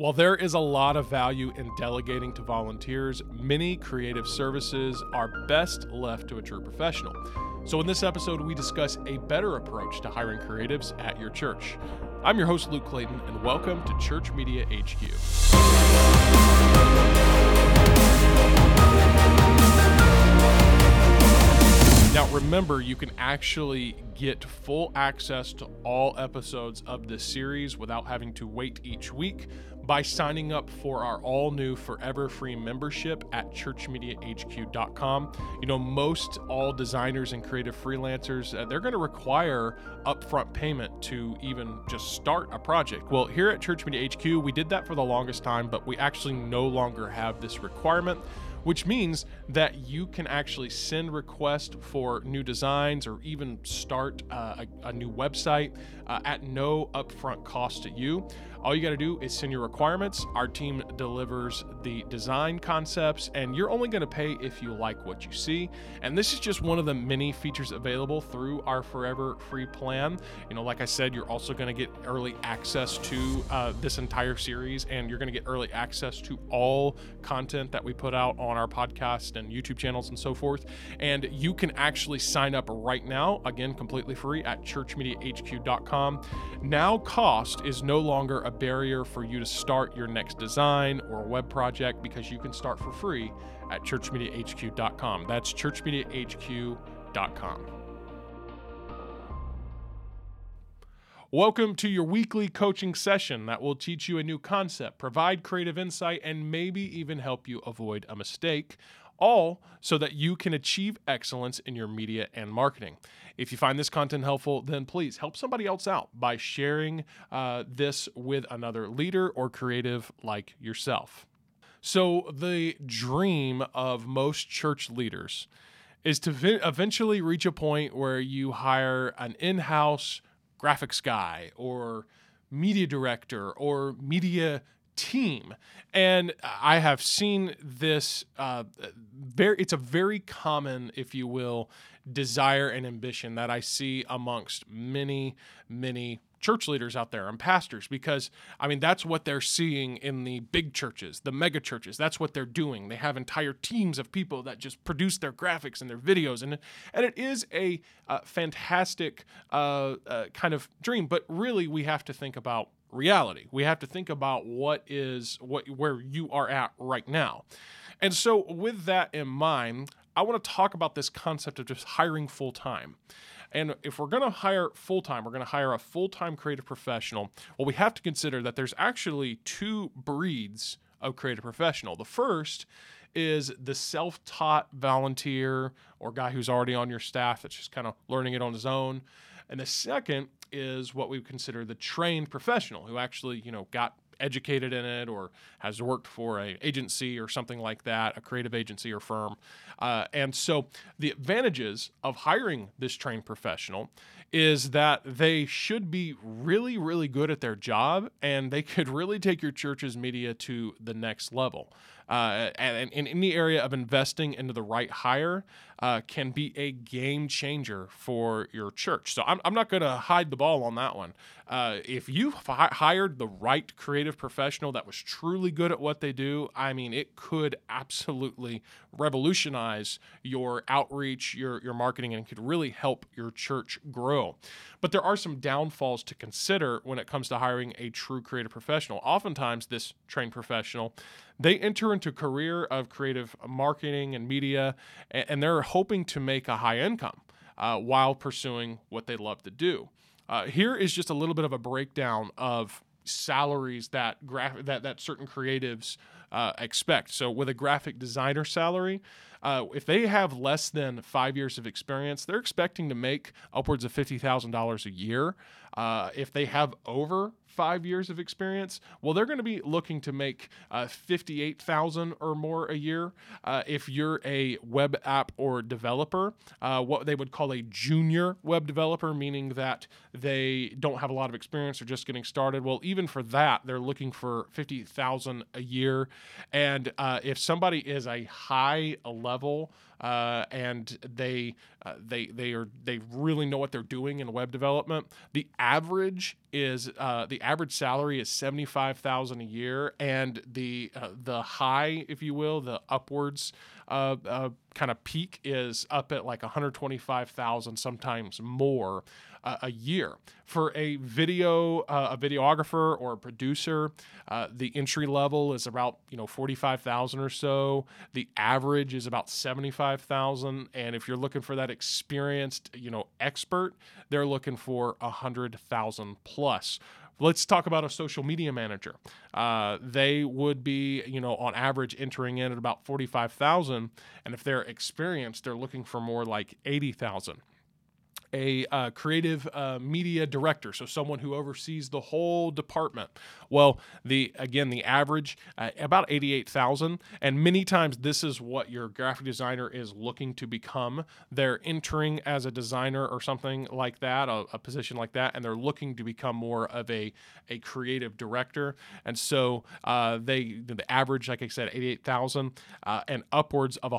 While there is a lot of value in delegating to volunteers, many creative services are best left to a true professional. So in this episode, we discuss a better approach to hiring creatives at your church. I'm your host, Luke Clayton, and welcome to Church Media HQ. Now remember, you can actually get full access to all episodes of this series without having to wait each week by signing up for our all-new forever free membership at churchmediahq.com. You know, most all designers and creative freelancers, they're going to require upfront payment to even just start a project. Well, here at Church Media HQ, we did that for the longest time, but we actually no longer have this requirement, which means that you can actually send requests for new designs or even start a new website at no upfront cost to you. All you got to do is send your requirements. Our team delivers the design concepts, and you're only going to pay if you like what you see. And this is just one of the many features available through our forever free plan. You know, like I said, you're also going to get early access to this entire series, and you're going to get early access to all content that we put out on our podcast and YouTube channels and so forth. And you can actually sign up right now, again, completely free at churchmediahq.com. Now, cost is no longer a barrier for you to start your next design or web project because you can start for free at churchmediahq.com. That's churchmediahq.com. Welcome to your weekly coaching session that will teach you a new concept, provide creative insight, and maybe even help you avoid a mistake, all so that you can achieve excellence in your media and marketing. If you find this content helpful, then please help somebody else out by sharing this with another leader or creative like yourself. So the dream of most church leaders is to eventually reach a point where you hire an in-house graphics guy or media director or media team. And I have seen this, it's a very common, if you will, desire and ambition that I see amongst many church leaders out there and pastors, because I mean, that's what they're seeing in the big churches, the mega churches. That's what they're doing. They have entire teams of people that just produce their graphics and their videos. And it is a fantastic kind of dream, but really we have to think about reality. We have to think about where you are at right now. And so with that in mind, I want to talk about this concept of just hiring full-time. And if we're going to hire full-time, we're going to hire a full-time creative professional, well, we have to consider that there's actually two breeds of creative professional. The first is the self-taught volunteer or guy who's already on your staff that's just kind of learning it on his own. And the second is what we would consider the trained professional who actually, got educated in it or has worked for an agency or something like that, a creative agency or firm. And so the advantages of hiring this trained professional is that they should be really, really good at their job, and they could really take your church's media to the next level. And in any area of investing into the right hire can be a game changer for your church. So I'm not going to hide the ball on that one. If you hired the right creative professional that was truly good at what they do, I mean, it could absolutely revolutionize your outreach, your marketing, and it could really help your church grow. But there are some downfalls to consider when it comes to hiring a true creative professional. Oftentimes, this trained professional, they enter into a career of creative marketing and media, and they're hoping to make a high income while pursuing what they love to do. Here is just a little bit of a breakdown of salaries that certain creatives expect. So with a graphic designer salary, if they have less than 5 years of experience, they're expecting to make upwards of $50,000 a year. If they have over 5 years of experience, well, they're going to be looking to make $58,000 or more a year. If you're a web app or developer, what they would call a junior web developer, meaning that they don't have a lot of experience or just getting started. Well, even for that, they're looking for $50,000 a year. And if somebody is a high level and they really know what they're doing in web development. The average salary is $75,000 a year, and the high, if you will, the upwards kind of peak is up at like $125,000, sometimes more a year. For a videographer or a producer, the entry level is about $45,000 or so. The average is about $75,000, and if you're looking for that experienced expert, they're looking for $100,000 plus. Let's talk about a social media manager. They would be, on average entering in at about $45,000, and if they're experienced, they're looking for more like $80,000. A creative media director, so someone who oversees the whole department. Well, the average about $88,000, and many times this is what your graphic designer is looking to become. They're entering as a designer or something like that, a position like that, and they're looking to become more of a creative director. And so the average, like I said, $88,000 and upwards of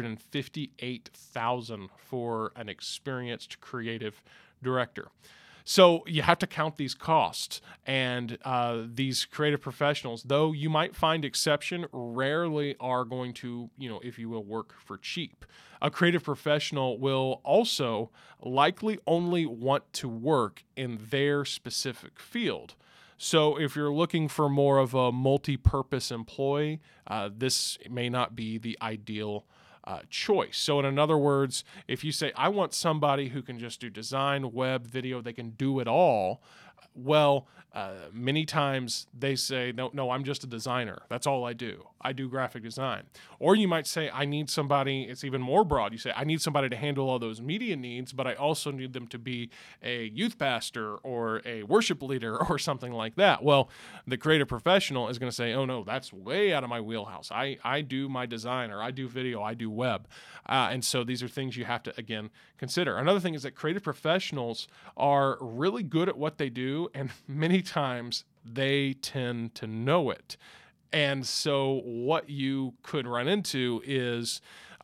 $158,000 for an experienced creative director. So you have to count these costs, and these creative professionals, though you might find exception, rarely are going to, if you will, work for cheap. A creative professional will also likely only want to work in their specific field. So if you're looking for more of a multi-purpose employee, this may not be the ideal choice. So in other words, if you say, I want somebody who can just do design, web, video, they can do it all, well, many times they say, no, I'm just a designer. That's all I do. I do graphic design. Or you might say, I need somebody, it's even more broad. You say, I need somebody to handle all those media needs, but I also need them to be a youth pastor or a worship leader or something like that. Well, the creative professional is going to say, oh no, that's way out of my wheelhouse. I do my design, or I do video, I do web. And so these are things you have to, again, consider. Another thing is that creative professionals are really good at what they do, and many times they tend to know it. And so what you could run into is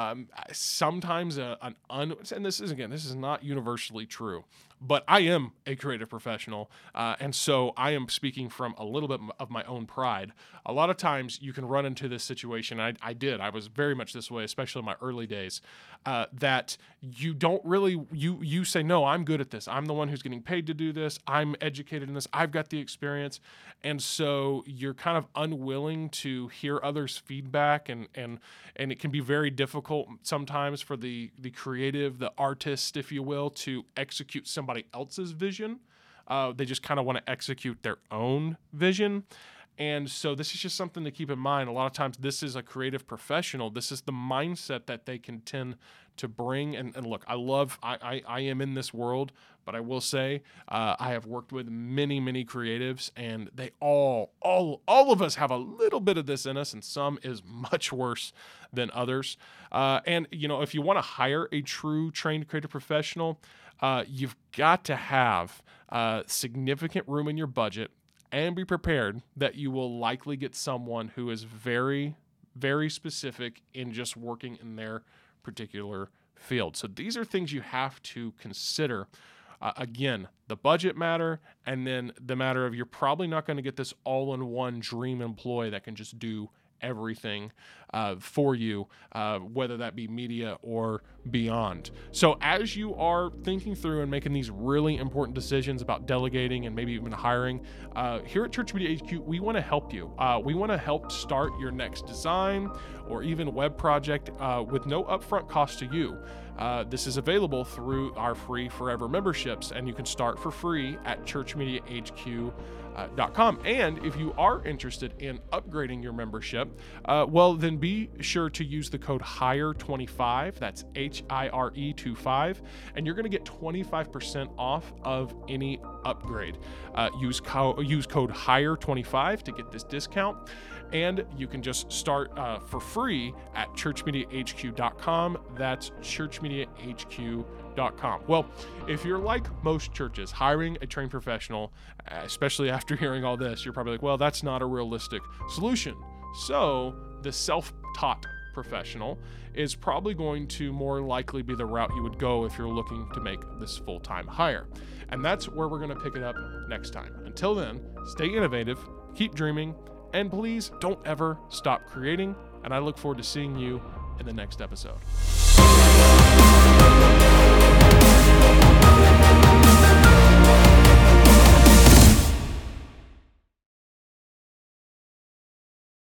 sometimes and this is not universally true, but I am a creative professional, and so I am speaking from a little bit of my own pride. A lot of times you can run into this situation. I was very much this way, especially in my early days, that you don't really, you say, no, I'm good at this. I'm the one who's getting paid to do this. I'm educated in this. I've got the experience. And so you're kind of unwilling to hear others' feedback, and it can be very difficult sometimes for the creative, the artist, if you will, to execute somebody else's vision. They just kind of want to execute their own vision. And so this is just something to keep in mind. A lot of times this is a creative professional. This is the mindset that they can tend to bring. And look, I am in this world, but I will say I have worked with many, many creatives, and they all of us have a little bit of this in us, and some is much worse than others. And if you want to hire a true trained creative professional, you've got to have significant room in your budget, and be prepared that you will likely get someone who is very, very specific in just working in their particular field. So these are things you have to consider. Again, the budget matter, and then the matter of you're probably not going to get this all-in-one dream employee that can just do everything for you, whether that be media or beyond. So as you are thinking through and making these really important decisions about delegating and maybe even hiring, here at Church Media HQ, we want to help you. We want to help start your next design or even web project with no upfront cost to you. This is available through our free Forever memberships, and you can start for free at churchmediahq.com. And if you are interested in upgrading your membership, well, then be sure to use the code HIRE25. That's HIRE25, and you're going to get 25% off of any upgrade. Use code HIRE25 to get this discount. And you can just start for free at churchmediahq.com. That's churchmediahq.com. Well, if you're like most churches, hiring a trained professional, especially after hearing all this, you're probably like, well, that's not a realistic solution. So the self-taught professional is probably going to more likely be the route you would go if you're looking to make this full-time hire. And that's where we're going to pick it up next time. Until then, stay innovative, keep dreaming, and please don't ever stop creating. And I look forward to seeing you in the next episode.